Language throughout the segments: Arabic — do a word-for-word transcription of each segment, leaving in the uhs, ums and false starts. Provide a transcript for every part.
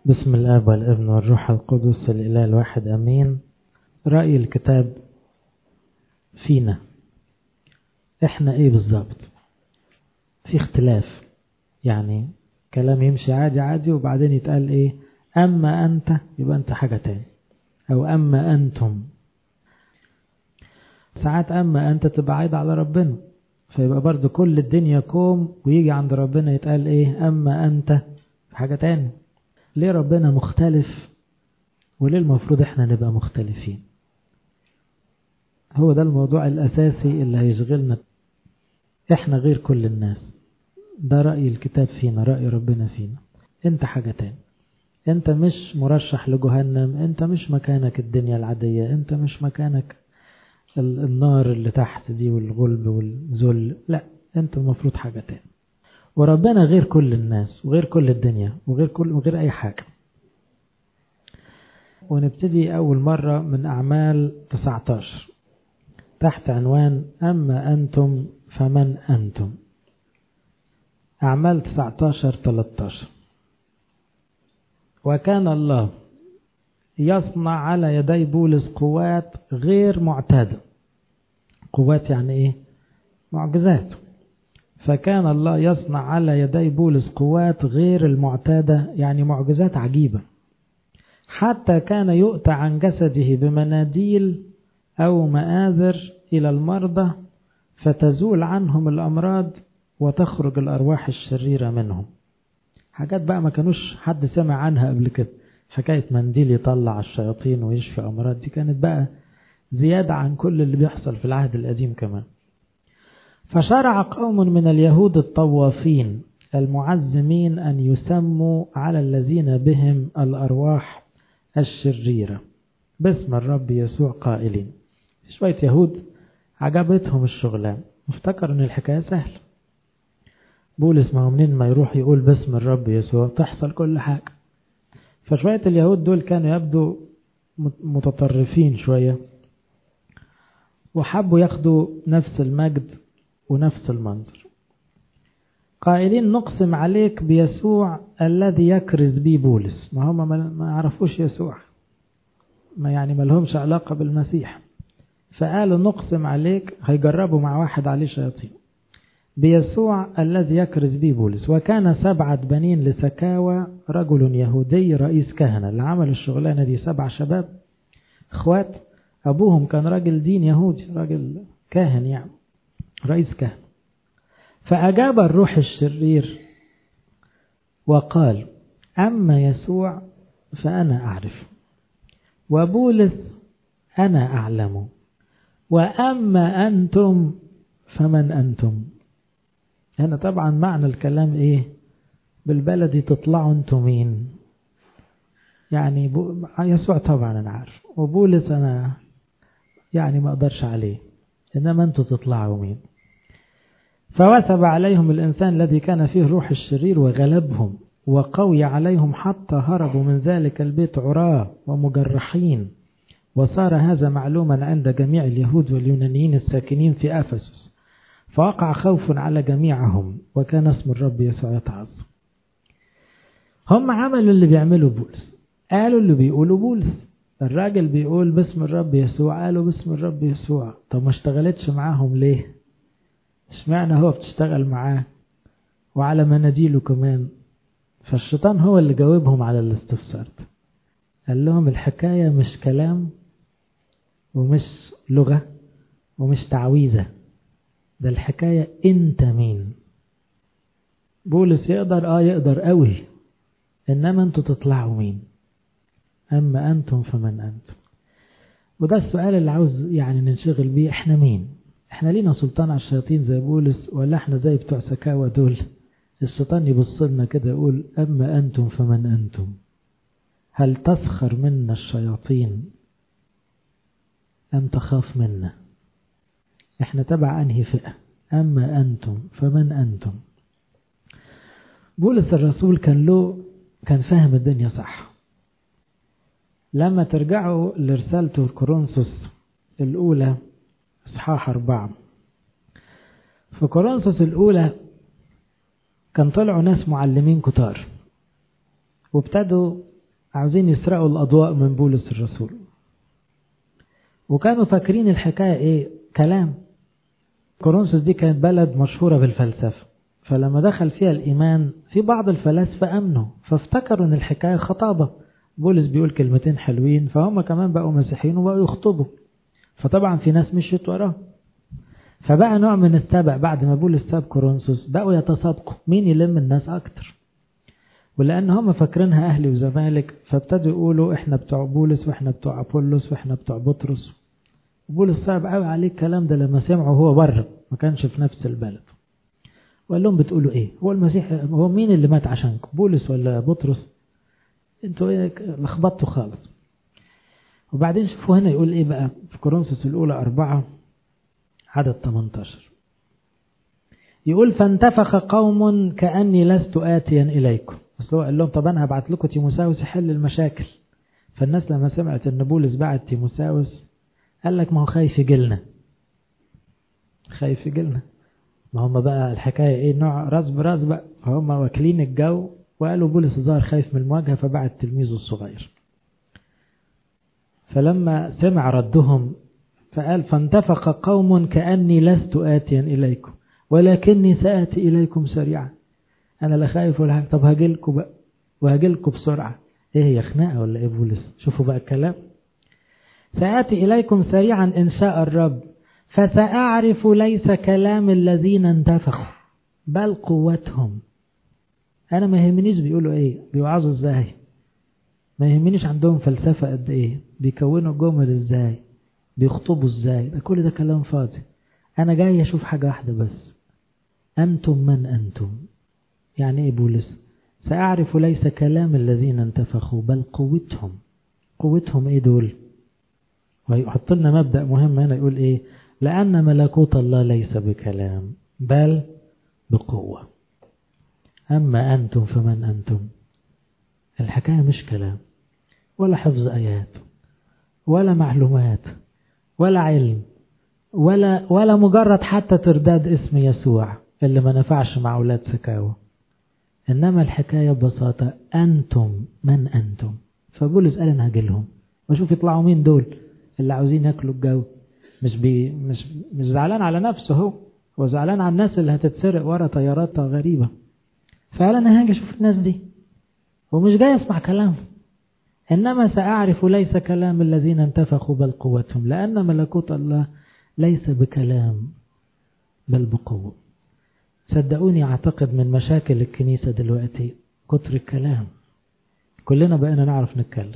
بسم الآب والابن والروح القدس الإله الواحد أمين. رأي الكتاب فينا إحنا إيه بالظبط؟ في اختلاف، يعني كلام يمشي عادي عادي وبعدين يتقال إيه؟ أما أنت يبقى أنت حاجة تاني، أو أما أنتم. ساعات أما أنت تبقى عايد على ربنا، فيبقى برضو كل الدنيا كوم ويجي عند ربنا يتقال إيه؟ أما أنت حاجة تاني. ليه ربنا مختلف وليه المفروض احنا نبقى مختلفين؟ هو ده الموضوع الأساسي اللي هيشغلنا. احنا غير كل الناس، ده رأي الكتاب فينا، رأي ربنا فينا. انت حاجة تاني، انت مش مرشح لجهنم، انت مش مكانك الدنيا العادية، انت مش مكانك النار اللي تحت دي والغلب والذل، لا، انت المفروض حاجة تاني. وربنا غير كل الناس وغير كل الدنيا وغير كل وغير اي حاجة. ونبتدي أول مرة من أعمال تسعة عشر تحت عنوان أما أنتم فمن أنتم. أعمال تسعة عشر ثلاثة عشر. وكان الله يصنع على يدي بولس قوات غير معتادة. قوات يعني إيه؟ معجزات. فكان الله يصنع على يدي بولس قوات غير المعتادة، يعني معجزات عجيبة، حتى كان يؤتى عن جسده بمناديل أو مآذر إلى المرضى فتزول عنهم الأمراض وتخرج الأرواح الشريرة منهم. حاجات بقى ما كانوش حد سمع عنها قبل كده. حكاية منديل يطلع الشياطين ويشفي أمراض دي كانت بقى زيادة عن كل اللي بيحصل في العهد القديم كمان. فشرع قوم من اليهود الطوافين المعزمين أن يسموا على الذين بهم الأرواح الشريرة باسم الرب يسوع قائلين. شوية يهود عجبتهم الشغلان، مفتكر ان الحكاية سهل. بولس ما هو منين ما يروح يقول باسم الرب يسوع تحصل كل حاجة. فشوية اليهود دول كانوا يبدو متطرفين شوية، وحبوا ياخدوا نفس المجد ونفس المنظر. قائلين نقسم عليك بيسوع الذي يكرز به بولس. ما هم ما يعرفوش يسوع، ما يعني ما لهمش علاقة بالمسيح. فقالوا نقسم عليك، هيجربوا مع واحد عليه شياطين، بيسوع الذي يكرز به بولس. وكان سبعة بنين لسكاوى رجل يهودي رئيس كهنة. اللي عمل الشغلانة دي سبع شباب اخوات، ابوهم كان راجل دين يهودي، راجل كاهن يعني رئيس كهنة. فأجاب الروح الشرير وقال أما يسوع فأنا أعرف، وبولس أنا أعلم، وأما أنتم فمن أنتم. هنا طبعا معنى الكلام إيه بالبلدي؟ تطلعوا أنتم مين؟ يعني يسوع طبعا أنا عارف، وبولس أنا يعني ما أقدرش عليه، إنما أنتم تطلعوا مين؟ فوثب عليهم الإنسان الذي كان فيه روح الشرير وغلبهم وقوي عليهم حتى هربوا من ذلك البيت عراة ومجرحين. وصار هذا معلوما عند جميع اليهود واليونانيين الساكنين في أفسس، فوقع خوف على جميعهم وكان اسم الرب يسوع يتعظم. هم عملوا اللي بيعملوا بولس، قالوا اللي بيقولوا بولس. الراجل بيقول باسم الرب يسوع، قالوا باسم الرب يسوع. طب ما اشتغلتش معاهم ليه؟ اشمعنى هو بتشتغل معاه وعلى مناديله كمان؟ فالشيطان هو اللي جاوبهم على الاستفسار ده. قال لهم الحكاية مش كلام ومش لغة ومش تعويذة، ده الحكاية انت مين. بولس يقدر اه يقدر قوي، انما انتوا تطلعوا مين؟ اما انتم فمن انتم. وده السؤال اللي عاوز يعني ننشغل بيه. احنا مين؟ احنا لينا سلطان على الشياطين زي بولس، ولا احنا زي بتوع سكاوى دول الشيطان يبص لنا كده يقول اما انتم فمن انتم؟ هل تسخر منا الشياطين أم تخاف منا؟ احنا تبع أنهي فئة؟ أما أنتم فمن أنتم. بولس الرسول كان له كان فاهم الدنيا صح. لما ترجعوا لرسالته كورنثوس الأولى إصحاح أربعة، في كورنثوس الأولى كان طلعوا ناس معلمين كتار وابتدوا عاوزين يسرقوا الأضواء من بولس الرسول، وكانوا فاكرين الحكاية إيه؟ كلام. كورنثوس دي كانت بلد مشهورة بالفلسفة، فلما دخل فيها الإيمان في بعض الفلاسفة أمنوا، فافتكروا أن الحكاية خطابة، بولس بيقول كلمتين حلوين فهم كمان بقوا مسيحيين وبقوا يخطبوا، فطبعا في ناس مشيت وراه، فبقى نوع من السبق. بعد ما بولس ساب كورنثوس بقوا يتسابقوا مين يلم الناس أكتر، ولأن هم فاكرينها أهلي وزمالك فابتدوا يقولوا إحنا بتوع بولس وإحنا بتوع أبولس وإحنا بتوع بطرس. بولس صعب قوي عليه الكلام ده لما سمعه هو بره، ما كانش في نفس البلد، وقال لهم بتقولوا إيه؟ هو المسيح هو مين اللي مات عشانكم، بولس ولا بطرس؟ انتوا ايه لخبطتوا خالص. وبعدين شوفوا هنا يقول ايه بقى في كورنثوس الأولى أربعة عدد ثمانية عشر، يقول فانتفخ قوم كأني لست آتيا إليكم. بس هو قال لهم طب أنا هبعت لكم تيموساوس يحل المشاكل. فالناس لما سمعت أن بولس بعت تيموساوس قال لك ما هو خايف يجيلنا، خايف يجيلنا. ما هم بقى الحكاية ايه؟ نوع راس براس بقى، فهم واكلين الجو وقالوا بولس ظهر خايف من المواجهة فبعت تلميذه الصغير. فلما سمع ردهم فقال فانتفق قوم كأني لست آتيا إليكم ولكني سآتي إليكم سريعا. أنا لا خايف ولا حاجة، طب هاجيلكم بقى وهاجيلكم بسرعة. إيه هي خناقة ولا إيه بولس؟ شوفوا بقى الكلام، سآتي إليكم سريعا إن شاء الرب فسأعرف ليس كلام الذين انتفخوا بل قوتهم. أنا ما يهمنيش بيقولوا إيه، بيوعظوا إزاي، ما يهمنيش عندهم فلسفة قد إيه، بيكونوا جمل إزاي، بيخطبوا إزاي، ده كل ده كلام فاضي. أنا جاي أشوف حاجة واحدة بس، أنتم من أنتم. يعني إيه بولس؟ سأعرف ليس كلام الذين انتفخوا بل قوتهم. قوتهم إيه دول؟ ويحط لنا مبدأ مهم هنا يقول إيه؟ لأن ملكوت الله ليس بكلام بل بقوة. أما أنتم فمن أنتم. الحكاية مش كلام ولا حفظ آيات ولا معلومات ولا علم ولا ولا مجرد حتى ترداد اسم يسوع اللي ما نفعش مع أولاد سكاوى، إنما الحكاية ببساطة أنتم من أنتم. فبولس قال أنا هجيلهم وشوف يطلعوا مين دول اللي عاوزين ياكلوا الجو. مش بي مش مش زعلان على نفسه، هو هو زعلان على الناس اللي هتتسرق ورا طيارات غريبة. فقال أنا هاجي أشوف الناس دي ومش جاي أسمع كلامهم، إنما سأعرف ليس كلام الذين انتفخوا بل قوتهم، لأن ملكوت الله ليس بكلام بل بقوة. صدقوني أعتقد من مشاكل الكنيسة دلوقتي كتر الكلام، كلنا بقينا نعرف نتكلم،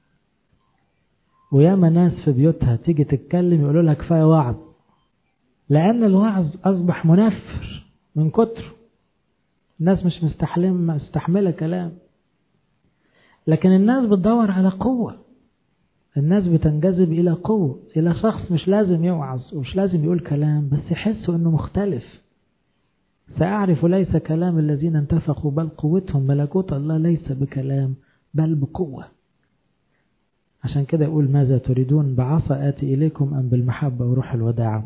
وياما ناس في بيوتها تيجي تتكلم يقولوا لها كفاية وعظ، لأن الوعظ أصبح منفر من كتر الناس مش مستحلم مستحملة كلام. لكن الناس بتدور على قوة، الناس بتنجذب إلى قوة، إلى شخص مش لازم يوعظ ومش لازم يقول كلام بس يحسوا أنه مختلف. سأعرف ليس كلام الذين انتفخوا بل قوتهم، ملكوت الله ليس بكلام بل بقوة. عشان كده يقول ماذا تريدون بعصا آتي إليكم أم بالمحبة وروح الوداع.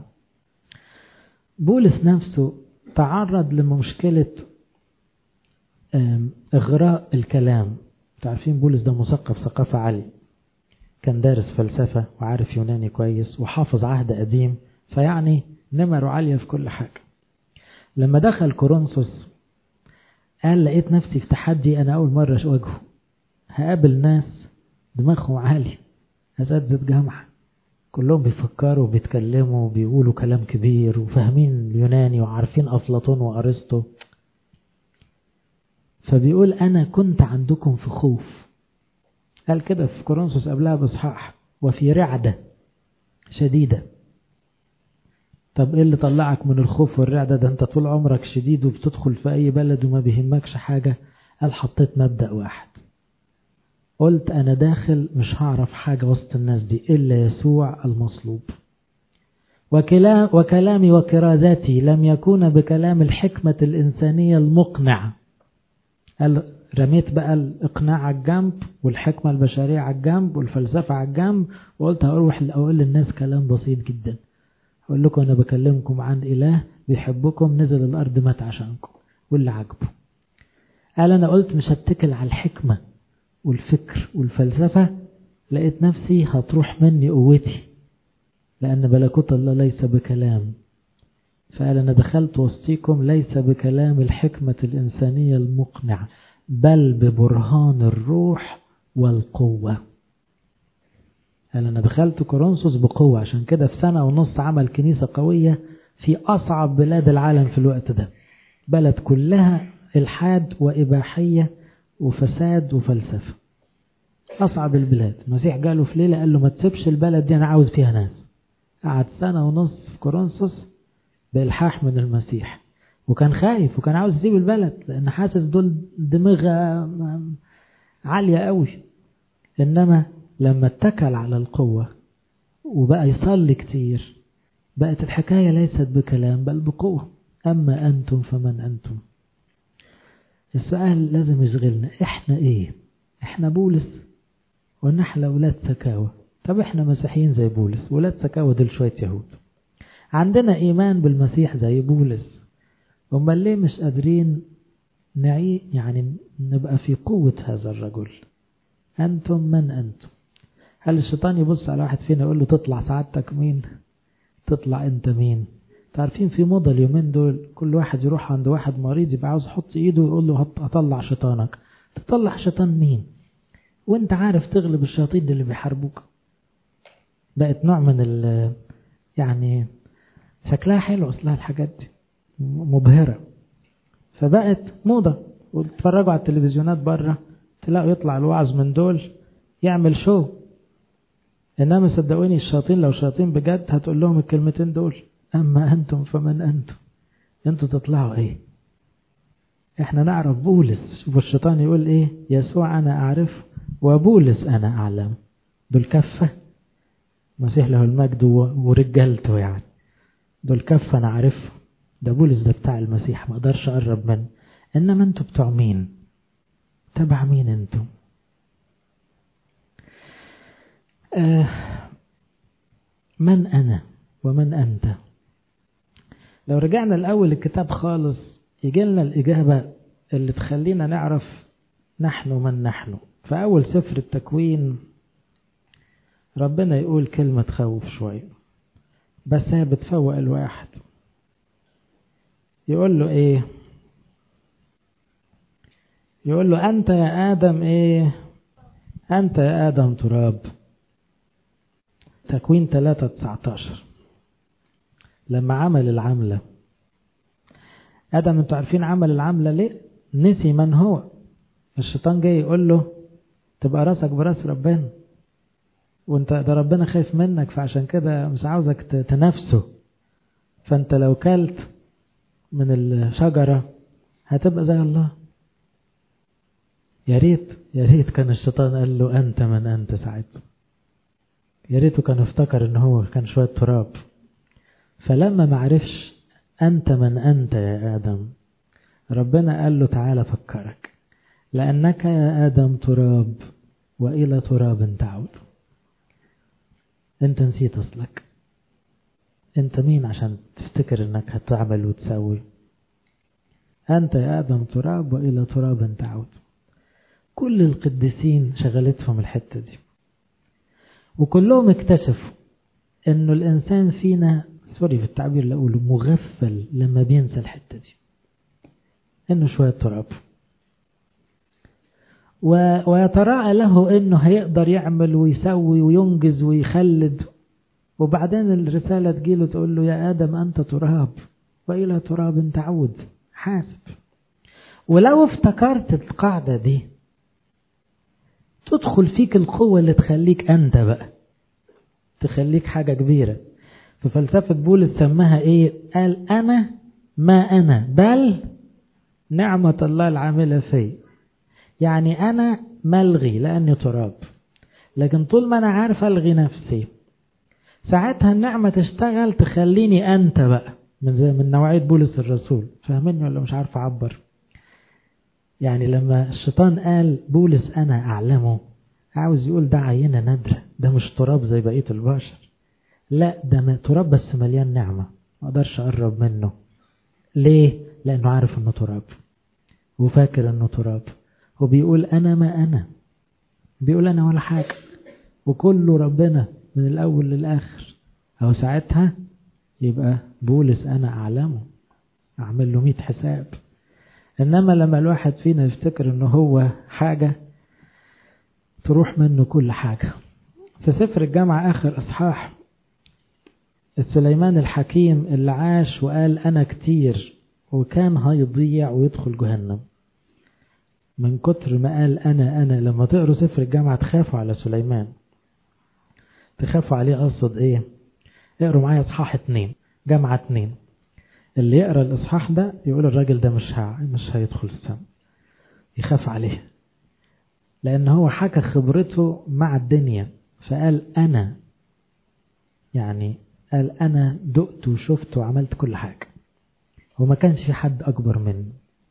بولس نفسه تعرض لمشكلة إغراء الكلام. تعرفين بولس ده مثقف ثقافة عالية، كان دارس فلسفة وعارف يوناني كويس وحافظ عهد قديم، فيعني نمره عالية في كل حاجة. لما دخل كورنثوس قال لقيت نفسي في تحدي، أنا أول مرة أواجهه، هقابل ناس دماغهم عالي، أساتذة جامعة كلهم بيفكروا وبيتكلموا وبيقولوا كلام كبير وفاهمين اليوناني وعارفين أفلاطون وأرسطو. فبيقول أنا كنت عندكم في خوف، قال كده في كورنثوس قبلها بإصحاح، وفي رعدة شديدة. طب إيه اللي طلعك من الخوف والرعدة؟ ده أنت طول عمرك شديد وبتدخل في أي بلد وما بيهمكش حاجة. قال حطيت مبدأ واحد، قلت أنا داخل مش هعرف حاجة وسط الناس دي إلا يسوع المصلوب، وكلام وكلامي وكرازاتي لم يكون بكلام الحكمة الإنسانية المقنعة. قال رميت بقى الإقناع على الجنب والحكمة البشرية على الجنب والفلسفة على الجنب، وقلت هروح أقول للناس كلام بسيط جدا، أقول لكم أنا بكلمكم عن إله بيحبكم نزل الأرض مات عشانكم واللي عجبه. قال أنا قلت مش هتكل على الحكمة والفكر والفلسفة لقيت نفسي هتروح مني قوتي، لأن ملكوت الله ليس بكلام. فقال أنا دخلت وسطيكم ليس بكلام الحكمة الإنسانية المقنعة، بل ببرهان الروح والقوة. قال أنا دخلت كورنثوس بقوة، عشان كده في سنة ونص عمل كنيسة قوية في أصعب بلاد العالم في الوقت ده، بلد كلها إلحاد وإباحية وفساد وفلسفة، أصعب البلاد. المسيح قاله في ليلة قال له ما تسيبش البلد دي، أنا عاوز فيها ناس. قعد سنة ونص في كورنثوس بإلحاح من المسيح، وكان خايف وكان عاوز يسيب البلد لأن حاسس دول دماغها عالية قوي. إنما لما اتكل على القوة وبقى يصلي كتير بقت الحكاية ليست بكلام بل بقوة. أما أنتم فمن أنتم. السؤال لازم يشغلنا، إحنا إيه؟ إحنا بولس ونحن أولاد سكاوى. طب إحنا مسيحيين زي بولس، ولاد سكاوى دول شوية يهود، عندنا إيمان بالمسيح زي بولس، أما ليه مش قادرين نعي يعني نبقى في قوة هذا الرجل؟ أنتم من أنتم؟ هل الشيطان يبص على واحد فينا يقول له تطلع سعادتك مين؟ تطلع أنت مين؟ تعرفين في موضة اليومين دول كل واحد يروح عند واحد مريض يبقى عاوز يحط ايده ويقول له هطلع شيطانك. تطلع شيطان مين وانت عارف تغلب الشياطين اللي بيحاربوك؟ بقت نوع من ال يعني شكلها حلو اصلها الحاجات دي مبهرة، فبقت موضة. وتتفرجوا على التلفزيونات بره تلاقوا يطلع الوعظ من دول يعمل شو، انما صدقوني الشياطين لو شياطين بجد هتقول لهم الكلمتين دول، أما أنتم فمن أنتم. أنتم تطلعوا إيه؟ إحنا نعرف بولس. شوفوا الشيطان يقول إيه؟ يسوع أنا أعرف وبولس أنا أعلم. دول كفة مسيح له المجد ورجالته، يعني دول كفة أنا أعرف. ده بولس ده بتاع المسيح ما أقدرش أقرب منه. إنما أنتم بتوع مين؟ تبع مين أنتم؟ آه من أنا ومن أنت؟ لو رجعنا الأول الكتاب خالص يجي لنا الإجابة اللي تخلينا نعرف نحن من نحن. فأول سفر التكوين ربنا يقول كلمة تخوف شوية بس هي بتفوق الواحد. يقول له إيه؟ يقول له أنت يا آدم إيه؟ أنت يا آدم تراب. تكوين ثلاثة تسعتاشر. لما عمل العملة آدم، انتوا عارفين عمل العملة ليه؟ نسي من هو. الشيطان جاي يقول له تبقى راسك براس ربنا، وانت ده ربنا خايف منك فعشان كده مش عاوزك تنافسه، فانت لو كلت من الشجرة هتبقى زي الله. يا ريت يا ريت كان الشيطان قال له أنت من أنت ساعتها، يا ريته كان افتكر ان هو كان شوية تراب. فلما معرفش أنت من أنت يا آدم، ربنا قال له تعالى فكرك، لأنك يا آدم تراب وإلى تراب تعود. أنت نسيت أصلك، أنت مين عشان تفتكر أنك هتعمل وتسوي؟ أنت يا آدم تراب وإلى تراب تعود. كل القديسين شغلتهم الحتة دي، وكلهم اكتشفوا أنه الإنسان فينا سوري في التعبير اللي أقوله مغفل لما بينسى الحتة دي، إنه شوية تراب، ويتراءى له إنه هيقدر يعمل ويسوي وينجز ويخلد، وبعدين الرسالة تجيله تقول له يا آدم أنت تراب وإلى تراب تعود. حاسب. ولو افتكرت القاعدة دي تدخل فيك القوة اللي تخليك أنت بقى، تخليك حاجة كبيرة. في فلسفة بولس سماها ايه؟ قال انا ما انا بل نعمة الله العاملة في. يعني انا ملغي لاني تراب، لكن طول ما انا عارف الغي نفسي ساعتها النعمة تشتغل تخليني انت بقى، من زي من نوعية بولس الرسول. فاهميني ولا مش عارف اعبر؟ يعني لما الشيطان قال بولس انا اعلمه، عاوز يقول ده عينة نادرة، ده مش تراب زي بقية البشر، لا ده تراب بس مليان نعمة، ما اقدرش اقرب منه. ليه؟ لانه عارف انه تراب وفاكر انه تراب، وبيقول انا ما انا بيقول أنا ولا حاجة وكله ربنا من الأول للآخر، أو ساعتها يبقى بولس أنا أعلمه، أعمل له مئة حساب. إنما لما الواحد فينا يفتكر إنه هو حاجة تروح منه كل حاجة. في سفر الجامعة آخر أصحاح، سليمان الحكيم اللي عاش وقال أنا كتير وكان هيضيع ويدخل جهنم من كتر ما قال أنا أنا. لما تقروا سفر الجامعة تخافوا على سليمان، تخافوا عليه. أقصد إيه؟ اقروا معايا إصحاح اتنين، جامعة اتنين. اللي يقرأ الإصحاح ده يقول الراجل ده مش ها مش هيدخل السماء، يخاف عليه، لأن هو حكى خبرته مع الدنيا فقال أنا، يعني قال أنا دقت وشفت وعملت كل حاجة وما كانش في حد أكبر مني،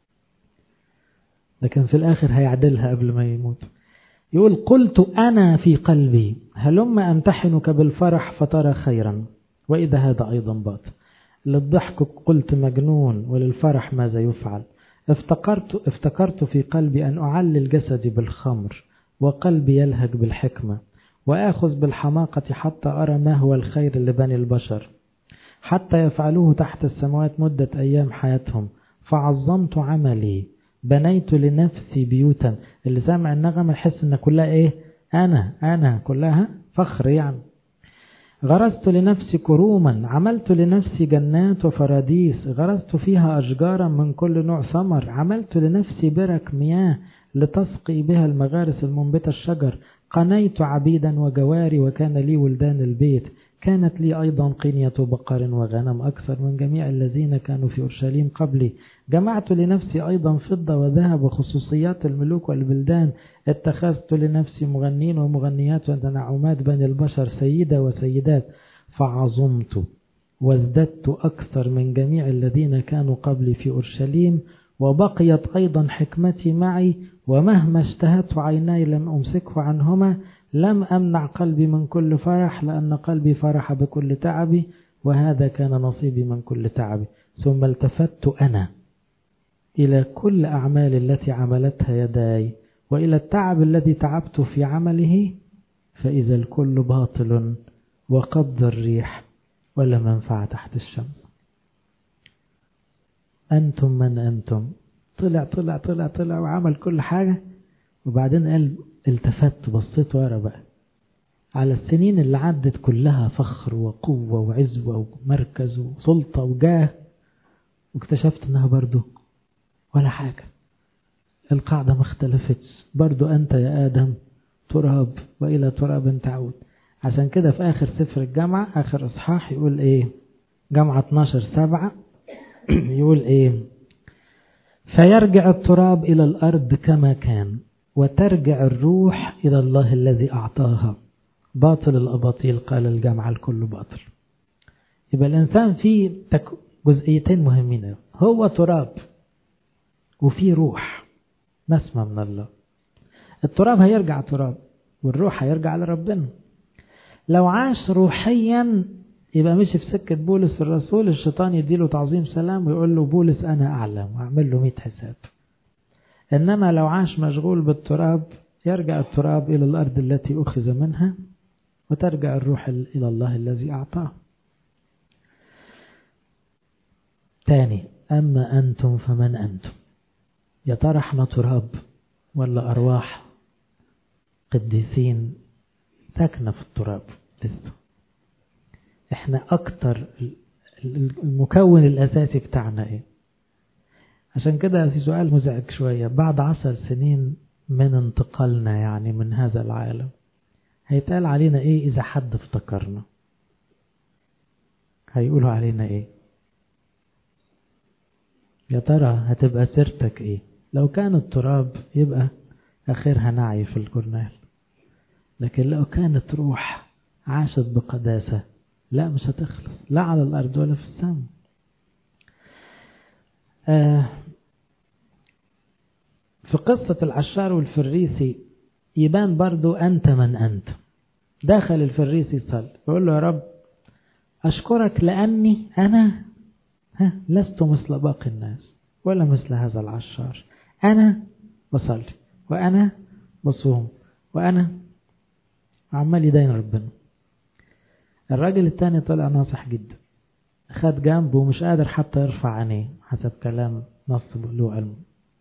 لكن في الآخر هيعدلها قبل ما يموت. يقول قلت أنا في قلبي هلم أمتحنك بالفرح فترى خيرا وإذا هذا أيضا باطل. للضحك قلت مجنون وللفرح ماذا يفعل. افتكرت, افتكرت في قلبي أن أعلل جسدي بالخمر وقلبي يلهج بالحكمة وآخذ بالحماقة حتى أرى ما هو الخير لبني البشر حتى يفعلوه تحت السماوات مدة أيام حياتهم. فعظمت عملي بنيت لنفسي بيوتا. اللي سامع النغمة يحس ان كلها ايه؟ انا انا كلها فخر يعني. غرست لنفسي كروما عملت لنفسي جنات وفراديس غرست فيها أشجارا من كل نوع ثمر. عملت لنفسي برك مياه لتسقي بها المغارس المنبتة الشجر. قنيت عبيدا وجواري وكان لي ولدان البيت. كانت لي أيضا قنية بقر وغنم أكثر من جميع الذين كانوا في أورشليم قبلي. جمعت لنفسي أيضا فضة وذهب وخصوصيات الملوك والبلدان. اتخذت لنفسي مغنين ومغنيات وتنعمات بني البشر سيدة وسيدات. فعظمت وازددت أكثر من جميع الذين كانوا قبلي في أورشليم. وبقيت أيضا حكمتي معي ومهما اشتهت عيناي لم أمسكه عنهما. لم أمنع قلبي من كل فرح لأن قلبي فرح بكل تعبي وهذا كان نصيبي من كل تعبي. ثم التفت أنا إلى كل أعمال التي عملتها يداي وإلى التعب الذي تعبت في عمله فإذا الكل باطل وقبض الريح ولا منفعة تحت الشمس. أنتم من أنتم. طلع طلع طلع طلع وعمل كل حاجة وبعدين قال التفت بصيت ورا بقى على السنين اللي عدت كلها فخر وقوة وعزوة ومركز وسلطة وجاه واكتشفت انها برضو ولا حاجة. القاعدة ما اختلفتش، برضو أنت يا آدم تراب وإلى تراب تعود. عشان كده في آخر سفر الجامعة آخر إصحاح يقول إيه؟ جامعة اتناشر سبعة يقول إيه؟ فيرجع التراب إلى الأرض كما كان وترجع الروح إلى الله الذي أعطاها. باطل الأباطيل قال الجامعة الكل باطل. يبقى الإنسان فيه جزئيتين مهمين، هو تراب وفيه روح نسمة من الله. التراب هيرجع تراب والروح هيرجع لربنا. لو عاش روحيا يبقى مشي في سكة بولس الرسول، الشيطان يديله تعظيم سلام ويقول له بولس أنا أعلم وأعمل له مئة حساب. إنما لو عاش مشغول بالتراب يرجع التراب إلى الأرض التي أخذ منها وترجع الروح إلى الله الذي أعطاه. تاني، أما أنتم فمن أنتم؟ يا ترى احنا تراب ولا أرواح قديسين ساكنة في التراب لسه؟ احنا أكتر المكون الأساسي بتاعنا إيه؟ عشان كده في سؤال مزعج شوية، بعد عشر سنين من انتقالنا يعني من هذا العالم هيتقال علينا إيه إذا حد افتكرنا؟ هيقولوا علينا إيه؟ يا ترى هتبقى سيرتك إيه؟ لو كان التراب يبقى آخرها نعي في الجرنال، لكن لو كانت روح عاشت بقداسة لا مش هتخلص لا على الأرض ولا في السماء. آه في قصة العشار والفريسي يبان برضو أنت من أنت. داخل الفريسي صلى يقول له يا رب أشكرك لأني أنا ها لست مثل باقي الناس ولا مثل هذا العشار. أنا بصلي وأنا بصوم وأنا عمال يدين ربنا. الراجل التاني طلع ناصح جدا، خد جنبه ومش قادر حتى يرفع عينيه حسب كلام نص له علم،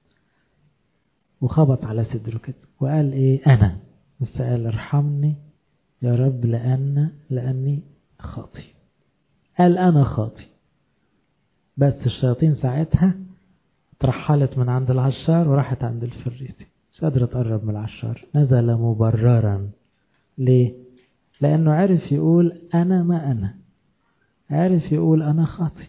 وخبط على صدره كده وقال ايه أنا، بس قال ارحمني يا رب لأن لأني خاطي. قال أنا خاطي. بس الشياطين ساعتها ترحلت من عند العشار وراحت عند الفريسي، مش قادرة تقرب من العشار. نزل مبررا. ليه؟ لأنه عرف يقول أنا ما أنا، عرف يقول أنا خاطي.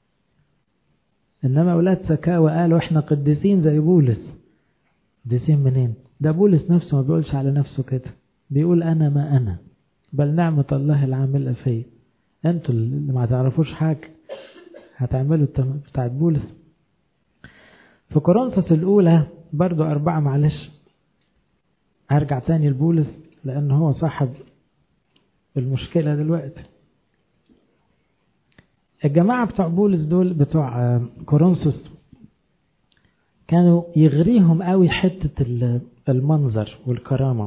إنما أولاد سكاوى قالوا إحنا قديسين زي بولس. قديسين منين؟ ده بولس نفسه ما بيقولش على نفسه كده، بيقول أنا ما أنا، بل نعمة الله العاملة فيه. أنتوا اللي ما تعرفوش حاجة هتعملوا بتاع بولس. في كورنثوس الأولى برضو أربعة، معلش هرجع تاني لبولس لأنه هو صاحب المشكلة دلوقتي. الجماعة بتوع بولس دول بتوع كورنثوس كانوا يغريهم قوي حتة المنظر والكرامة.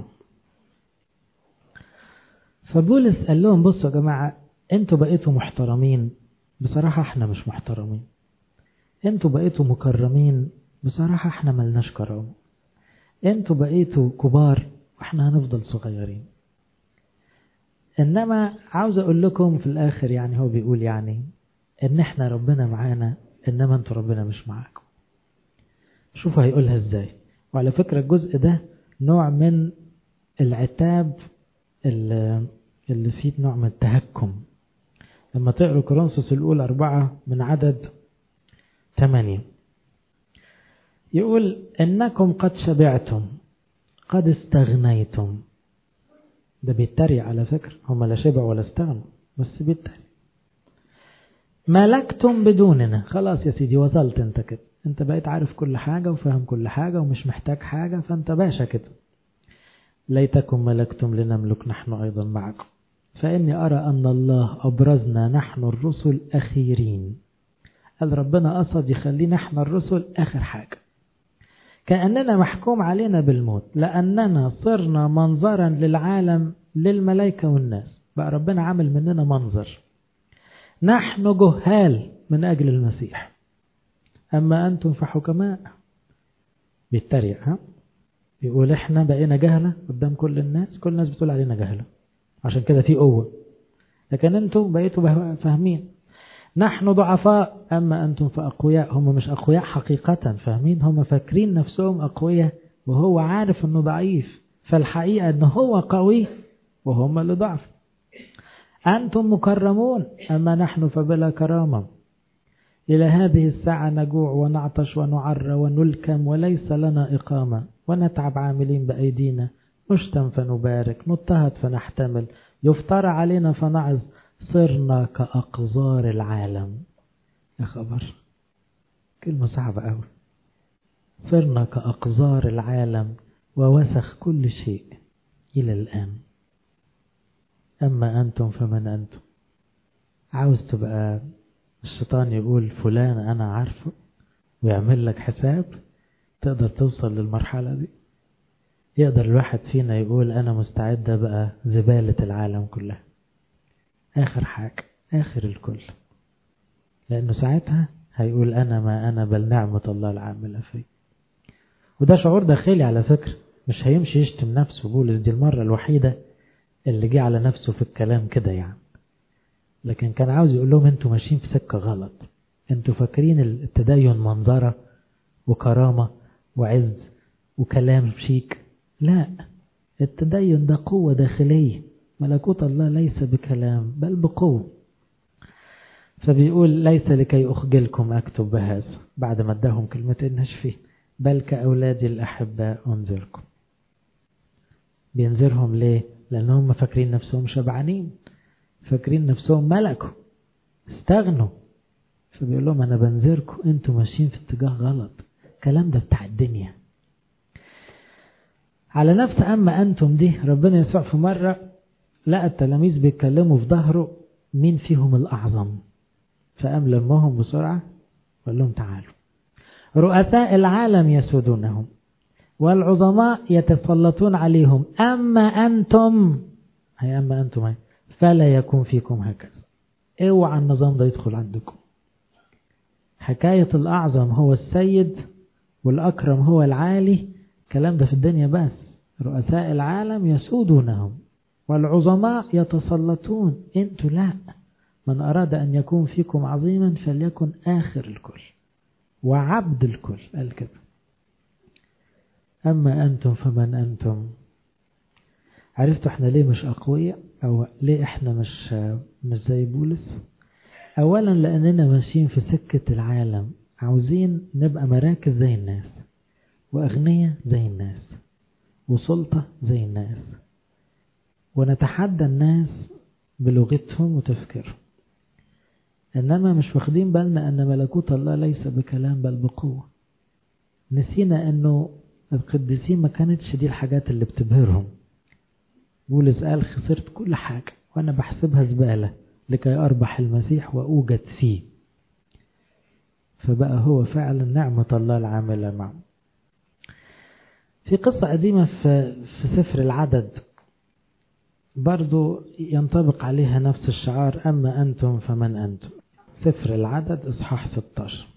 فبولس قال لهم بصوا يا جماعة، انتوا بقيتوا محترمين، بصراحة احنا مش محترمين. انتوا بقيتوا مكرمين، بصراحة احنا ملناش كرامة. انتوا بقيتوا كبار واحنا هنفضل صغيرين. انما عاوز اقول لكم في الاخر، يعني هو بيقول يعني ان احنا ربنا معانا، انما انتوا ربنا مش معاكم. شوفوا هيقولها ازاي. وعلى فكرة الجزء ده نوع من العتاب اللي فيه نوع من التهكم. لما تقروا كورنثوس الأولى أربعة من عدد ثمانية يقول إنكم قد شبعتم قد استغنيتم. ده بيتريق على فكرة، هم لا شبعوا ولا استغنوا، بس بيتريق. ملكتم بدوننا. خلاص يا سيدي وصلت انت كده، انت بقيت عارف كل حاجة وفاهم كل حاجة ومش محتاج حاجة، فانت باشا كده. ليتكم ملكتم لنملك نحن أيضا معكم، فإني أرى أن الله أبرزنا نحن الرسل أخيرين. قال ربنا قصد يخلينا نحن الرسل آخر حاجة، كأننا محكوم علينا بالموت، لأننا صرنا منظرا للعالم للملائكة والناس. بقى ربنا عامل مننا منظر. نحن جهال من أجل المسيح، أما أنتم فحكماء. بيتريق، ها؟ بيقول احنا بقينا جهلة قدام كل الناس، كل الناس بتقول علينا جهلة، عشان كده في قوة، لكن انتم بقيتوا فاهمين. نحن ضعفاء أما أنتم فأقوياء. هم مش أقوياء حقيقة، فاهمين؟ هم فاكرين نفسهم أقوياء وهو عارف أنه ضعيف، فالحقيقة أنه هو قوي وهم اللي ضعف. أنتم مكرمون أما نحن فبلا كرامة. إلى هذه الساعة نجوع ونعطش ونعر ونلكم وليس لنا إقامة، ونتعب عاملين بأيدينا، نشتم فنبارك، نضطهد فنحتمل، يفترى علينا فنعظ، صرنا كأقذار العالم. يا خبر، كلمة صعبة أوي. صرنا كأقذار العالم ووسخ كل شيء إلى الآن. أما أنتم فمن أنتم. عاوز تبقى الشيطان يقول فلان أنا عارفه ويعمل لك حساب؟ تقدر توصل للمرحلة دي؟ يقدر الواحد فينا يقول أنا مستعد بقى زبالة العالم كلها، آخر حاجة، آخر الكل، لأنه ساعتها هيقول أنا ما أنا بل نعمة الله العاملة فيه. وده شعور داخلي على فكرة، مش هيمشي يشتم نفسه. بولس دي المرة الوحيدة اللي جه على نفسه في الكلام كده يعني، لكن كان عاوز يقول لهم انتوا ماشيين في سكة غلط. انتوا فاكرين التدين منظرة وكرامة وعز وكلام شيك. لا، التدين ده قوة داخلية. ملكوت الله ليس بكلام بل بقوة. فبيقول ليس لكي أخجلكم أكتب بهذا، بعد ما اداهم كلمتين نشفي، بل كأولادي الأحباء أنذركم. بينذرهم ليه؟ لأنهم فاكرين نفسهم شبعانين، فاكرين نفسهم ملكوا، استغنوا. فبيقول لهم أنا بنذركم، أنتوا ماشيين في اتجاه غلط. الكلام ده بتاع الدنيا. على نفس أما أنتم دي، ربنا يسوع في مرة لقى التلاميذ بيتكلموا في ظهره مين فيهم الأعظم، فقام لمهم بسرعة وقال لهم تعالوا. رؤساء العالم يسودونهم والعظماء يتسلطون عليهم، أما أنتم هي أما أنتم هي فلا يكون فيكم هكذا. اوعى النظام ده يدخل عندكم. حكاية الأعظم هو السيد والأكرم هو العالي، الكلام ده في الدنيا بس. رؤساء العالم يسودونهم والعظماء يتسلطون، انتوا لا. من أراد أن يكون فيكم عظيما فليكن آخر الكل وعبد الكل، قال كده. أما أنتم فمن أنتم. عرفتوا احنا ليه مش أقوياء، أو ليه احنا مش مش زي بولس؟ أولا لأننا ماشيين في سكة العالم، عاوزين نبقى مراكز زي الناس، وأغنية زي الناس، وسلطة زي الناس، ونتحدى الناس بلغتهم وتفكيرهم. إنما مش واخدين بالنا أن ملكوت الله ليس بكلام بل بقوة. نسينا أنه القديسين ما كانتش دي الحاجات اللي بتبهرهم. بولس قال خسرت كل حاجة وأنا بحسبها زبالة لكي أربح المسيح وأوجد فيه. فبقى هو فعلا نعمة الله العاملة معه. في قصة قديمة في, في سفر العدد برضو ينطبق عليها نفس الشعار، أما أنتم فمن أنتم. سفر العدد إصحاح ستة عشر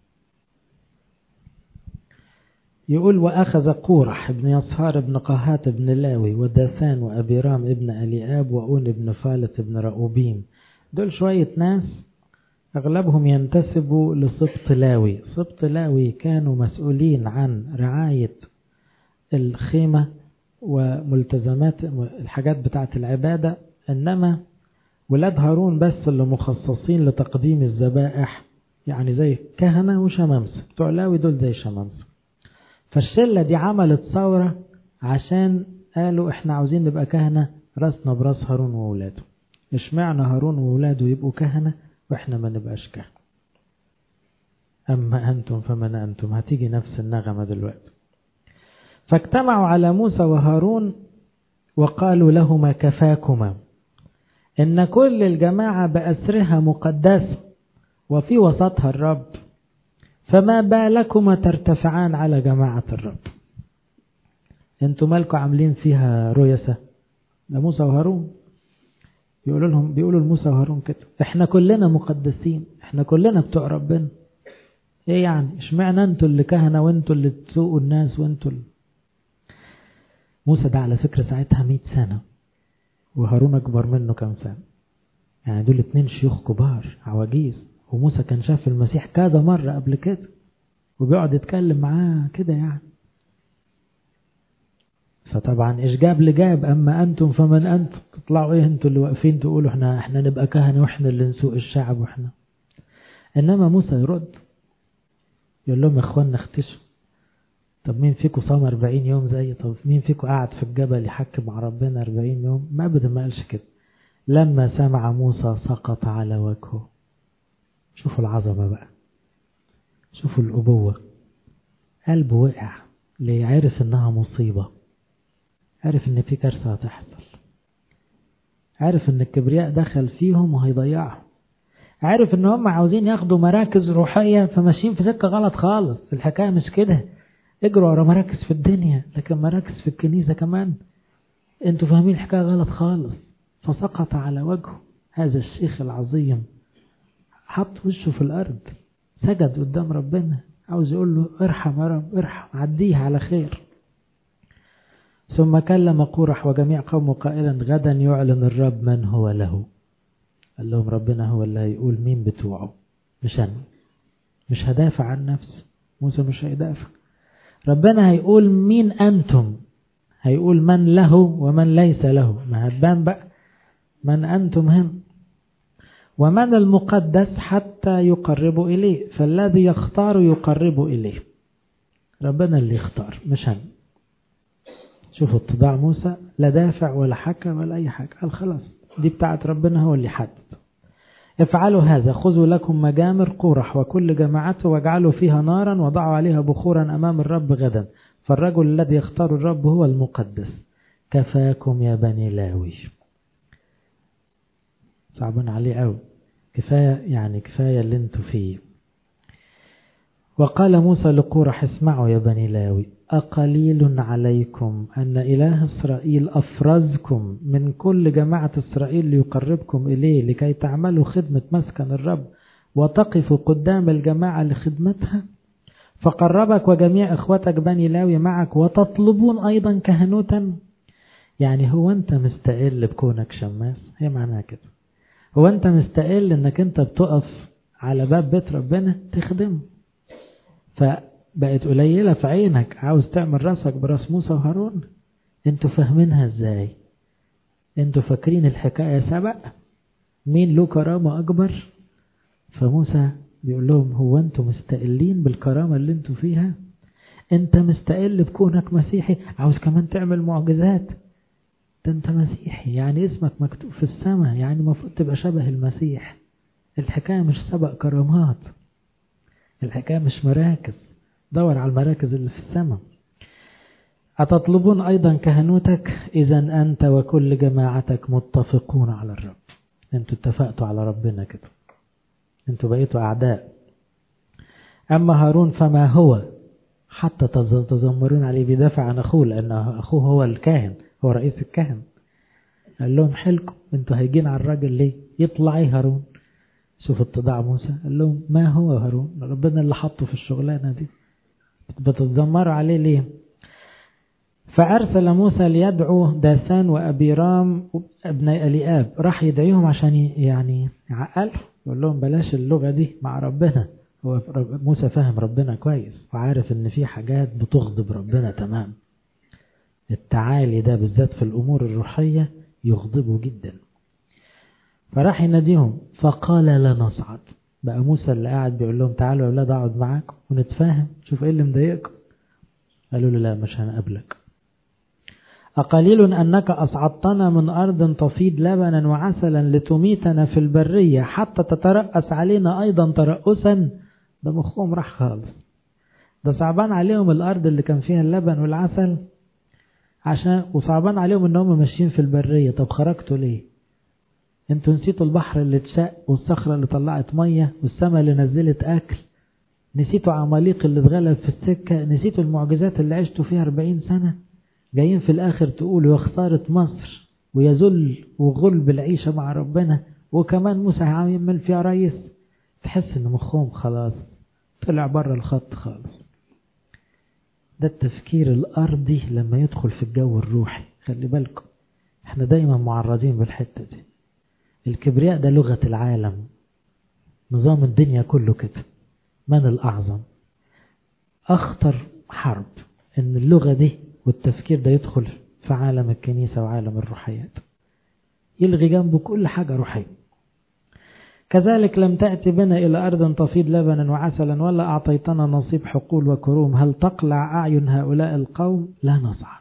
يقول: وأخذ قورح ابن يصهار ابن قهات ابن لاوي وداثان وأبيرام ابن أليآب وأون ابن فالت ابن رأوبيم. دول شوية ناس أغلبهم ينتسبوا لسبط لاوي. سبط لاوي كانوا مسؤولين عن رعاية الخيمة وملتزمات الحاجات بتاعة العبادة، إنما ولاد هارون بس اللي مخصصين لتقديم الذبائح، يعني زي كهنة وشمامسة. بتوع لاوي دول زي شمامسة. فالشلة دي عملت ثورة عشان قالوا احنا عاوزين نبقى كهنة راسنا براس هارون وولاده. اشمعنى هارون وولاده يبقوا كهنة واحنا ما نبقاش كهنة؟ أما أنتم فمن أنتم. هتيجي نفس النغمة دلوقتي. فاجتمعوا على موسى وهارون وقالوا لهما: كفاكما إن كل الجماعة بأسرها مقدسة وفي وسطها الرب، فما بالكما ترتفعان على جماعة الرب؟ انتوا مالكوا عاملين فيها رؤساء؟ ده موسى وهارون بيقولوا لهم، بيقولوا لموسى وهارون كده: احنا كلنا مقدسين، احنا كلنا بتوع ربنا. ايه يعني اشمعنى انتوا اللي كهنة وانتوا اللي تسوقوا الناس وانتوا اللي... موسى ده على فكرة ساعتها مئة سنة وهارون اكبر منه كم سنة، يعني دول اتنين شيوخ كبار عواجيز. وموسى كان شاف المسيح كذا مرة قبل كده وبيقعد يتكلم معاه كده يعني. فطبعا ايش جاب لجاب أما أنتم فمن أنتم. تطلعوا ايه انتوا اللي واقفين تقولوا احنا احنا نبقى كهنة واحنا اللي نسوق الشعب واحنا. انما موسى يرد يقول لهم: يا اخوانا اختشوا. طب مين فيكم صام أربعين يوم زي؟ طب مين فيكم قاعد في الجبل يحكي مع ربنا أربعين يوم؟ ما ابدا ما قالش كده. لما سمع موسى سقط على وجهه. شوفوا العظمة بقى، شوفوا الأبوة. قلبه وقع ليه؟ عرف انها مصيبة، عرف ان في كارثة هتحصل، عرف ان الكبرياء دخل فيهم وهيضيعهم، عرف ان هم عاوزين ياخدوا مراكز روحية فماشيين في سكة غلط خالص. الحكاية مش كده، اجروا ورا مراكز في الدنيا لكن مراكز في الكنيسة كمان انتوا فاهمين الحكاية غلط خالص. فسقط على وجهه هذا الشيخ العظيم، حط وشه في الأرض، سجد قدام ربنا، عاوز يقول له: ارحم يا رب، ارحم، عديه على خير. ثم كلم قورح وجميع قومه قائلا: غدا يعلن الرب من هو له. قال لهم ربنا هو اللي هيقول مين بتوعه، مش أنا. مش هدافع عن نفسي، موسى مش هيدافع. ربنا هيقول مين أنتم، هيقول من له ومن ليس له. ما هتبان بقى من أنتم هم. ومن المقدس حتى يقرب إليه، فالذي يختار يقرب إليه. ربنا اللي يختار مش أنا. شوفوا اتضاع موسى، لا دافع ولا حكى ولا أي حاجة، قال خلاص دي بتاعت ربنا، هو اللي حدد. افعلوا هذا: خذوا لكم مجامر قورح وكل جماعته واجعلوا فيها نارا وضعوا عليها بخورا أمام الرب غدا، فالرجل الذي يختار الرب هو المقدس. كفاكم يا بني لاوي. صعبان عليه قوي، كفاية يعني كفاية اللي انتوا فيه. وقال موسى لقورح: اسمعوا يا بني لاوي، أقليل عليكم أن إله إسرائيل أفرزكم من كل جماعة إسرائيل ليقربكم إليه لكي تعملوا خدمة مسكن الرب وتقفوا قدام الجماعة لخدمتها؟ فقربك وجميع إخوتك بني لاوي معك وتطلبون أيضا كهنوتا. يعني هو أنت مستقل بكونك شماس؟ هي معناها كده. هو أنت مستقل أنك أنت بتقف على باب بيت ربنا تخدم، فبقت قليلة في عينك عاوز تعمل راسك براس موسى وهارون؟ أنتوا فاهمينها إزاي؟ أنتوا فاكرين الحكاية سبق مين له كرامة أكبر؟ فموسى بيقول لهم هو أنتوا مستقلين بالكرامة اللي أنتوا فيها؟ أنت مستقل بكونك مسيحي عاوز كمان تعمل معجزات؟ ده أنت مسيحي، يعني اسمك مكتوب في السماء، يعني المفروض تبقى شبه المسيح. الحكاية مش سبق كرامات، الحكاية مش مراكز، دور على المراكز اللي في السماء. أتطلبون أيضا كهنوتك؟ إذا أنت وكل جماعتك متفقون على الرب. أنتوا اتفقتوا على ربنا كده، أنتوا بقيتوا أعداء. أما هارون فما هو حتى تزمرون عليه، بيدافع عن أخوه لأن أخوه هو الكاهن، هو رئيس الكهن. قال لهم حلكم انتوا هيجين على الراجل ليه؟ يطلع ايه هارون؟ شوف اتضاع موسى، قال لهم ما هو هارون؟ ربنا اللي حطه في الشغلانة دي، بتتذمروا عليه ليه؟ فأرسل موسى ليدعو داسان وأبيرام ابن أليآب، راح يدعيهم عشان يعني يعقل، يقول لهم بلاش اللغة دي مع ربنا. هو موسى فاهم ربنا كويس وعارف ان في حاجات بتغضب ربنا تمام. التعالي ده بالذات في الأمور الروحية يغضبه جدا. فراح يناديهم فقال لا نصعد. بقى موسى اللي قاعد بيقول لهم تعالوا يا أولاد أقعد معاكم ونتفاهم، شوف إيه اللي مضايقكم. قالوا له لا مش هنقابلك. أقليل أنك أصعدتنا من أرض تفيض لبنا وعسلا لتميتنا في البرية حتى تترأس علينا أيضا ترأسا. ده مخهم راح خالص، ده صعبان عليهم الأرض اللي كان فيها اللبن والعسل عشان، وصعبان عليهم انهم ماشيين في البرية. طب خرجتوا ليه؟ انتوا نسيتوا البحر اللي اتشق والصخرة اللي طلعت مية والسماء اللي نزلت اكل، نسيتوا عماليق اللي اتغلب في السكة، نسيتوا المعجزات اللي عشتوا فيها أربعين سنة. جايين في الاخر تقولوا يا خسارة مصر ويذل وغلب العيشة مع ربنا، وكمان موسى هيعمل فيها رئيس. تحس ان مخهم خلاص طلع بره الخط خالص. ده التفكير الأرضي لما يدخل في الجو الروحي. خلي بالكم احنا دايما معرضين بالحتة دي. الكبرياء ده لغة العالم، نظام الدنيا كله كده. من الأعظم؟ أخطر حرب ان اللغة دي والتفكير ده يدخل في عالم الكنيسة وعالم الروحيات، يلغي جنبه كل حاجة روحية. كذلك لم تأتي بنا إلى أرض تفيض لبنا وعسلا ولا أعطيتنا نصيب حقول وكروم، هل تقلع أعين هؤلاء القوم؟ لا نصعد.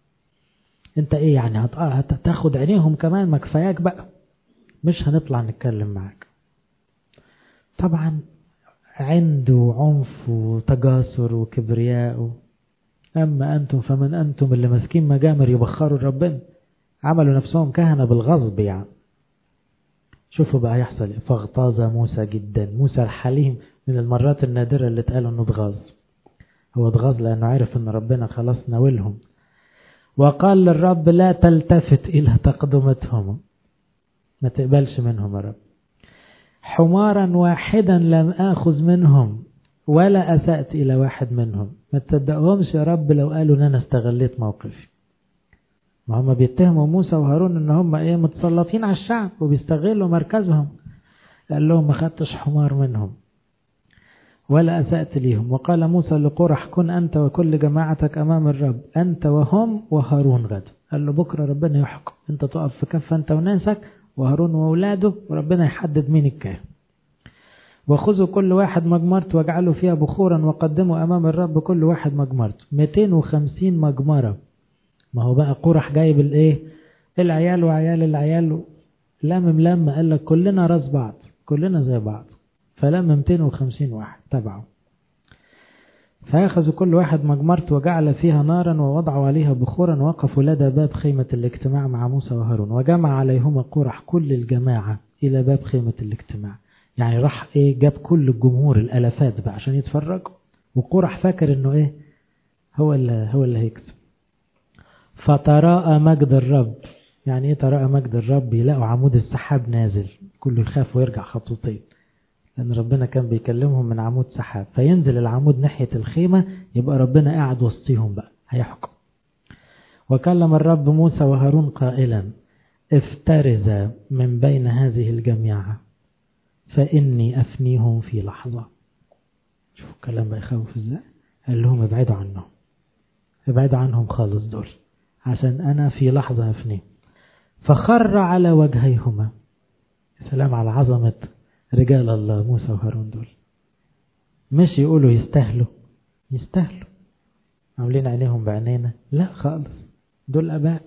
انت ايه يعني هتاخد عينيهم كمان؟ ما كفاياك بقى، مش هنطلع نتكلم معاك. طبعا عنده وعنف وتجاسر وكبرياء. أما أنتم فمن أنتم اللي ماسكين مجامر يبخروا ربنا، عملوا نفسهم كهنة بالغصب يعني. شوفوا بقى يحصل. فاغتاظ موسى جدا. موسى الحليم من المرات النادرة اللي اتقالوا انه اتغاظ. هو اتغاظ لأنه عارف ان ربنا خلاص ناولهم. وقال للرب لا تلتفت إلى تقدمتهم، ما تقبلش منهم يا رب. حمارا واحدا لم آخذ منهم ولا أسأت إلى واحد منهم. ما تصدقهمش يا رب لو قالوا ان انا استغليت موقفي. ما هم بيتهموا موسى وهارون ان هم ايه متسلطين على الشعب وبيستغلوا مركزهم. قال لهم ما خدتش حمار منهم ولا أسأت ليهم. وقال موسى لقرح كن أنت وكل جماعتك أمام الرب، أنت وهم وهارون غدا. قال له بكرة ربنا يحكم، أنت تقف في كفة أنت وناسك وهارون وأولاده، وربنا يحدد مين الكاهن. وخذوا كل واحد مجمرته واجعلوا فيها بخورا وقدموا أمام الرب كل واحد مجمرته. مئتين وخمسين مجمرة. ما هو بقى قرح جايب الايه العيال وعيال العيال لمم لما قال لك كلنا راس بعض، كلنا زي بعض، فلم مئتين وخمسين واحد تبعه. فأخذوا كل واحد مجمرته وجعل فيها نارا ووضعوا عليها بخورا، وقفوا لدى باب خيمة الاجتماع مع موسى وهارون، وجمع عليهما قرح كل الجماعة إلى باب خيمة الاجتماع. يعني راح ايه جاب كل الجمهور الالافات بقى عشان يتفرجوا، وقرح فاكر انه ايه هو اللي هو اللي هيكسب. فتراءى مجد الرب. يعني ايه تراءى مجد الرب؟ يلاقوا عمود السحاب نازل، كله يخاف ويرجع خطوتين، لأن ربنا كان بيكلمهم من عمود سحاب، فينزل العمود ناحية الخيمة، يبقى ربنا قاعد وسطيهم بقى هيحكم. وكلم الرب موسى وهارون قائلا افترز من بين هذه الجميعة فإني أفنيهم في لحظة. شوفوا الكلام بقى يخوف ازاي. قال لهم ابعدوا عنهم، ابعدوا عنهم خالص دول، عشان أنا في لحظة أفنيهم. فخر على وجهيهما. سلام على عظمة رجال الله موسى وهارون دول. مش يقولوا يستاهلوا، يستاهلوا عاملين عينيهم بعينينا، لا خالص، دول أباء.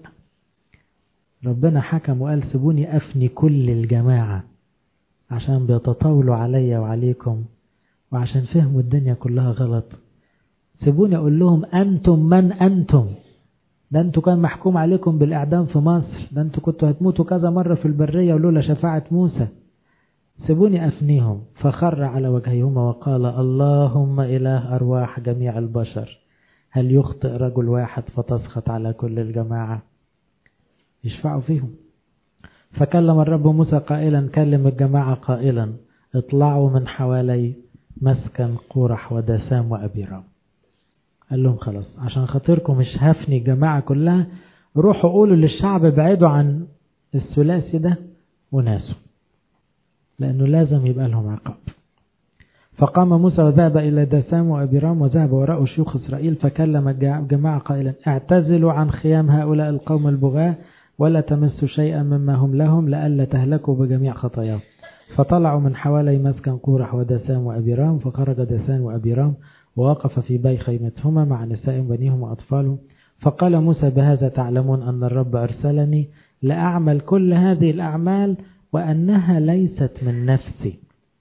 ربنا حكم وقال سيبوني أفني كل الجماعة، عشان بيتطاولوا عليا وعليكم، وعشان فهموا الدنيا كلها غلط. سيبوني أقول لهم أنتم من أنتم؟ ده أنتوا كان محكوم عليكم بالإعدام في مصر، ده أنتوا كنتوا هتموتوا كذا مرة في البرية ولولا شفاعة موسى. سيبوني أفنيهم. فخر على وجهيهما وقال اللهم إله أرواح جميع البشر، هل يخطئ رجل واحد فتسخط على كل الجماعة؟ يشفعوا فيهم. فكلم الرب موسى قائلا كلم الجماعة قائلا اطلعوا من حوالي مسكن قورح ودسام وأبيرام. قال لهم خلاص عشان خاطركم مش هفني الجماعة كلها، روحوا قولوا للشعب ابعدوا عن الثلاثي ده وناسه، لأنه لازم يبقى لهم عقاب. فقام موسى وذهب إلى دسام وأبيرام وذهب وراءه شيوخ إسرائيل، فكلم الجماعة قائلا اعتزلوا عن خيام هؤلاء القوم البغاة ولا تمسوا شيئا مما هم لهم لئلا تهلكوا بجميع خطاياهم. فطلعوا من حوالي مسكن قورح ودسام وأبيرام. فخرج دسام وأبيرام ووقف في بي خيمتهما مع نساء بنيهم وأطفالهم. فقال موسى بهذا تعلمون أن الرب أرسلني لأعمل كل هذه الأعمال وأنها ليست من نفسي.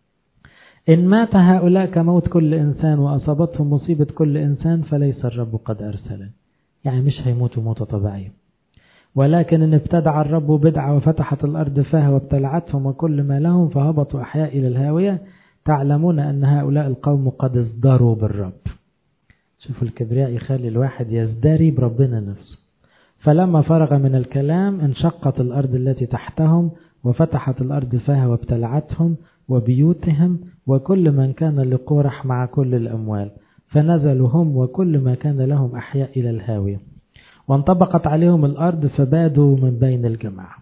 إن مات هؤلاء كموت كل إنسان وأصابتهم مصيبة كل إنسان فليس الرب قد أرسلني. يعني مش هيموتوا موتة طبيعية، ولكن إن ابتدع الرب بدعة وفتحت الأرض فيها وابتلعتهم وكل ما لهم فهبطوا أحياء إلى الهاوية. تعلمون أن هؤلاء القوم قد ازدروا بالرب. شوفوا الكبرياء يخلي الواحد يزدري بربنا نفسه. فلما فرغ من الكلام انشقت الأرض التي تحتهم وفتحت الأرض فيها وابتلعتهم وبيوتهم وكل من كان لقورح مع كل الأموال، فنزلوا هم وكل ما كان لهم أحياء إلى الهاوية، وانطبقت عليهم الأرض فبادوا من بين الجماعة.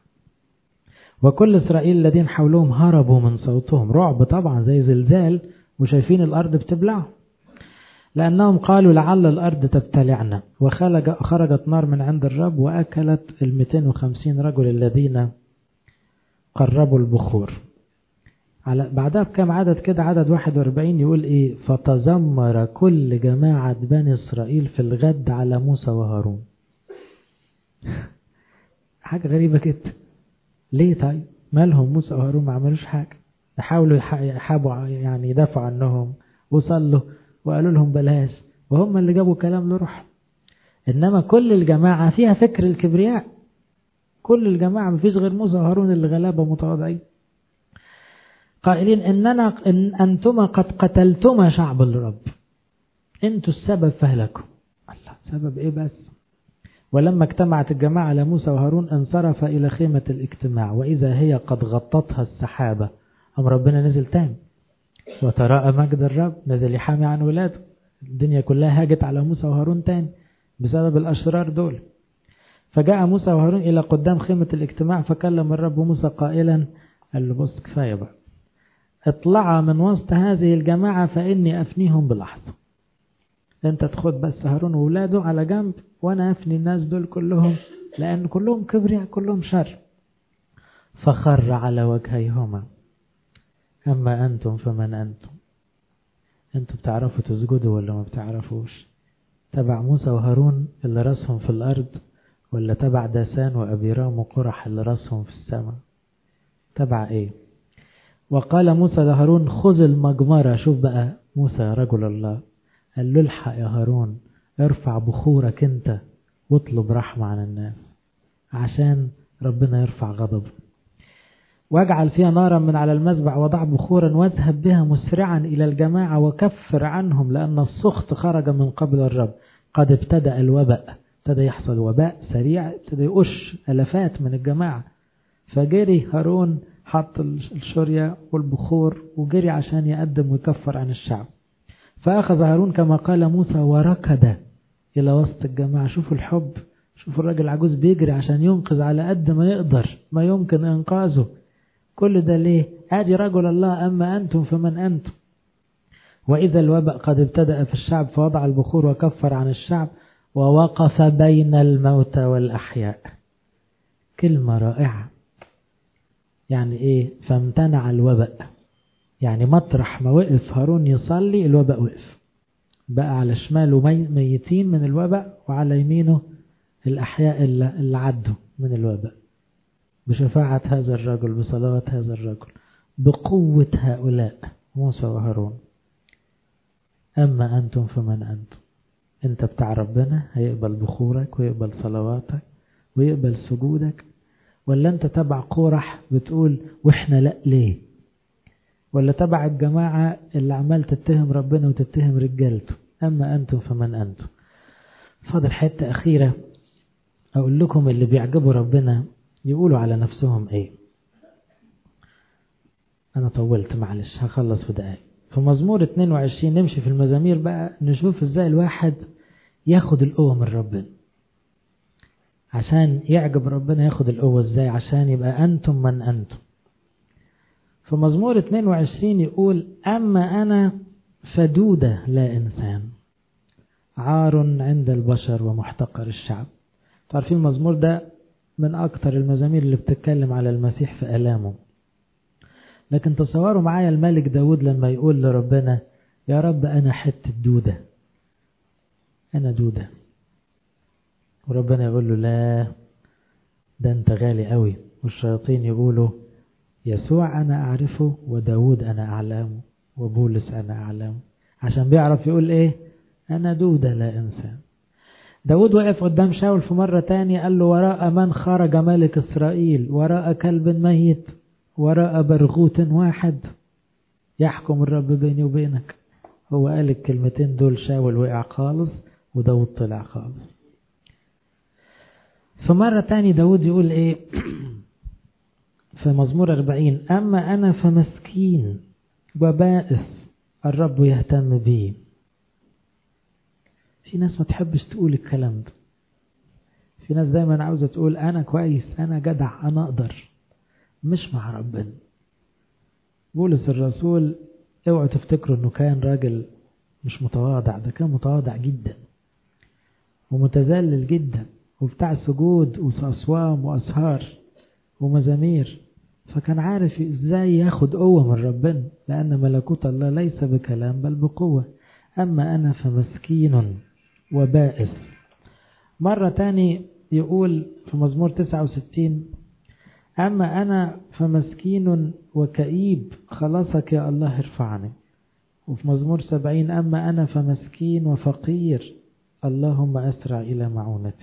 وكل إسرائيل الذين حولهم هربوا من صوتهم، رعب طبعا زي زلزال، وشايفين الأرض بتبلع، لأنهم قالوا لعل الأرض تبتلعنا. وخرجت نار من عند الرب وأكلت المئتين وخمسين رجل الذين قربوا البخور. على بعدها بكم عدد كده، عدد واحد واربعين، يقول إيه؟ فتذمر كل جماعة بني إسرائيل في الغد على موسى وهارون. حاجة غريبة كده. ليه طيب؟ مالهم موسى وهارون؟ ما عملوش حاجة. يحاولوا يحابوا يعني يدافعوا عنهم وصلوا وقالوا لهم بلاش، وهم اللي جابوا كلام لروح. إنما كل الجماعة فيها فكر الكبرياء، كل الجماعة مفيش غير موسى وهارون اللي غلابة متواضعين، قائلين إننا إن أنتما قد قتلتما شعب الرب، أنتوا السبب فهلكم. الله، سبب إيه بس؟ ولما اجتمعت الجماعة على موسى وهارون انصرف إلى خيمة الاجتماع وإذا هي قد غطتها السحابة. أم ربنا نزل تاني وتراءى مجد الرب، نزل يحامي عن ولاده. الدنيا كلها هاجت على موسى وهارون تاني بسبب الأشرار دول. فجاء موسى وهارون إلى قدام خيمة الاجتماع فكلم الرب موسى قائلا، قال له بص كفاية بقى، اطلع من وسط هذه الجماعة فإني أفنيهم بلحظة. انت تاخد بس هارون وولاده على جنب وانا افني الناس دول كلهم، لان كلهم كبرياء كلهم شر. فخر على وجهيهما. اما انتم فمن انتم؟ انتم بتعرفوا تسجدوا ولا ما بتعرفوش؟ تبع موسى وهارون اللي راسهم في الارض، ولا تبع داسان وابيرام وقرح اللي راسهم في السماء؟ تبع ايه؟ وقال موسى لهارون خذ المجمرة. شوف بقى موسى رجل الله، قال له الحق يا هارون، ارفع بخورك انت واطلب رحمة عن الناس عشان ربنا يرفع غضبه. واجعل فيها نارا من على المذبح وضع بخورا واذهب بها مسرعا إلى الجماعة وكفر عنهم، لأن السخط خرج من قبل الرب. قد ابتدأ الوباء، ابتدى يحصل وباء سريع، ابتدى يقش ألفات من الجماعة. فجري هارون حط الشرية والبخور وجري عشان يقدم ويكفر عن الشعب. فأخذ هارون كما قال موسى وركض إلى وسط الجماعة. شوفوا الحب، شوفوا الراجل عجوز بيجري عشان ينقذ على قد ما يقدر، ما يمكن إنقاذه. كل ده ليه؟ آدي رجل الله، أما أنتم فمن أنتم. وإذا الوباء قد ابتدأ في الشعب فوضع البخور وكفر عن الشعب ووقف بين الموتى والأحياء. كلمة رائعة. يعني إيه؟ فامتنع الوباء، يعني مطرح ما وقف هارون يصلي الوباء وقف. بقى على شماله ميتين من الوباء وعلى يمينه الأحياء اللي عدوا من الوباء، بشفاعة هذا الرجل، بصلوات هذا الرجل، بقوة هؤلاء موسى وهارون. أما أنتم فمن أنتم. أنت بتاع ربنا، هيقبل بخورك ويقبل صلواتك ويقبل سجودك، ولا أنت تبع قورح بتقول وإحنا لأ ليه؟ ولا تبع الجماعة اللي عمال تتهم ربنا وتتهم رجالته؟ أما أنتم فمن أنتم. فاضل حتة أخيرة أقول لكم اللي بيعجبوا ربنا يقولوا على نفسهم إيه. أنا طولت معلش، هخلص في دقائق. في مزمور اتنين وعشرين نمشي في المزامير بقى، نشوف إزاي الواحد ياخد القوة من ربنا. عشان يعجب ربنا ياخد القوة إزاي؟ عشان يبقى أنتم من أنتم. في مزمور اتنين وعشرين يقول أما أنا فدودة لا إنسان، عار عند البشر ومحتقر الشعب. تعرفين المزمور ده من أكتر المزامير اللي بتتكلم على المسيح في ألامه. لكن تصوروا معايا الملك داود لما يقول لربنا يا رب أنا حتة دودة، أنا دودة، وربنا يقول له لا، ده أنت غالي قوي. والشياطين يقولوا يسوع أنا أعرفه وداود أنا أعلمه وبولس أنا أعلمه، عشان بيعرف يقول إيه؟ أنا دودة لا إنسان. داود وقف قدام شاول في مرة تانية قال له وراء من خرج ملك إسرائيل؟ وراء كلب ميت، وراء برغوت واحد يحكم الرب بيني وبينك. هو قال الكلمتين دول، شاول وقع خالص وداود طلع خالص. في مرة تانية داود يقول إيه في مزمور أربعين أما أنا فمسكين وبائس الرب يهتم بي. في ناس ما تحبش تقول الكلام ده، في ناس دايما عاوزة تقول أنا كويس، أنا جدع، أنا أقدر. مش مع ربنا. بولس الرسول اوعوا تفتكروا أنه كان راجل مش متواضع، ده كان متواضع جدا ومتذلل جدا وبتاع سجود وأصوام وأسهار ومزامير. فكان عارف ازاي ياخد قوة من ربنا، لأن ملكوت الله ليس بكلام بل بقوة. أما أنا فمسكين وبائس. مرة تاني يقول في مزمور تسعة وستين أما أنا فمسكين وكئيب خلاصك يا الله ارفعني. وفي مزمور سبعين أما أنا فمسكين وفقير اللهم أسرع إلى معونتي.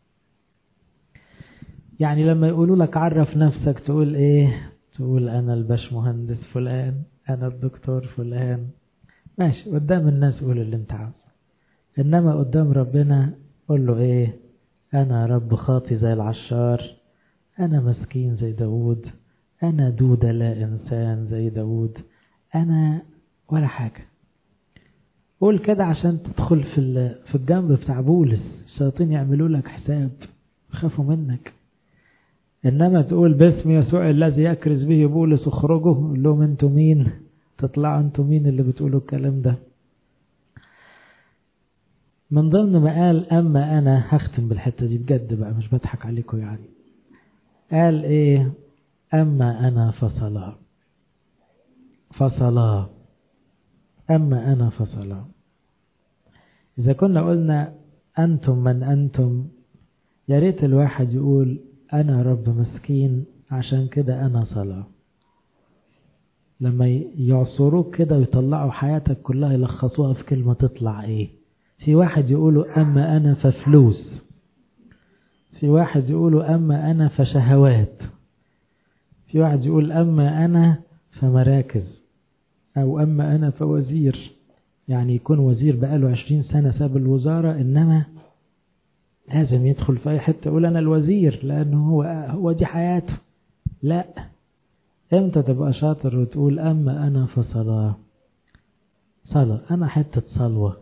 يعني لما يقولوا لك عرف نفسك تقول إيه؟ تقول أنا الباش مهندس فلان، أنا الدكتور فلان. ماشي، قدام الناس قول اللي انت عاوز، إنما قدام ربنا قول له إيه؟ أنا رب خاطي زي العشار، أنا مسكين زي داود، أنا دودة لا إنسان زي داود، أنا ولا حاجة. قول كده عشان تدخل في في الجنب بتاع بولس. الشياطين يعملوا لك حساب، خافوا منك. إنما تقول باسم يسوع الذي يكرز به بولس اخرجوا، قول لهم انتوا مين؟ تطلعوا انتوا مين اللي بتقولوا الكلام ده؟ من ضمن ما قال أما أنا، هختم بالحتة دي بجد بقى، مش بضحك عليكم يعني. قال إيه؟ أما أنا فصلا فصلا أما أنا فصلا. إذا كنا قلنا أنتم من أنتم، يا ريت الواحد يقول أنا رب مسكين عشان كده أنا صلاة. لما يعصروك كده ويطلعوا حياتك كلها يلخصوها في كلمة تطلع إيه؟ في واحد يقولوا أما أنا ففلوس، في واحد يقولوا أما أنا فشهوات، في واحد يقول أما أنا فمراكز، أو أما أنا فوزير، يعني يكون وزير بقاله عشرين سنة ساب الوزارة، إنما لازم يدخل في أي حتة يقول أنا الوزير لأنه هو هو دي حياته. لا، امتى تبقى شاطر وتقول أما أنا فصلاة، صلاة، أنا حتة صلوة،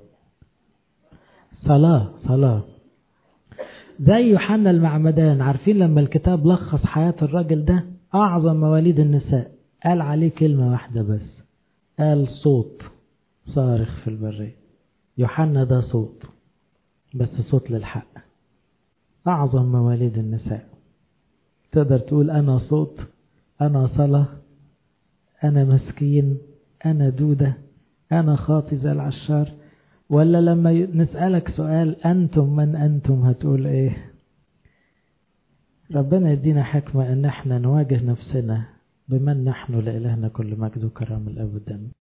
صلاة صلاة. زي يوحنا المعمدان، عارفين لما الكتاب لخص حياة الراجل ده أعظم مواليد النساء، قال عليه كلمة واحدة بس، قال صوت صارخ في البرية. يوحنا ده صوت، بس صوت للحق. أعظم مواليد النساء. تقدر تقول أنا صوت، أنا صلاة، أنا مسكين، أنا دودة، أنا خاطي زي العشار؟ ولا لما نسألك سؤال أنتم من أنتم هتقول إيه؟ ربنا يدينا حكمة أن احنا نواجه نفسنا بمن نحن، لإلهنا كل مجد وكرم الأبد.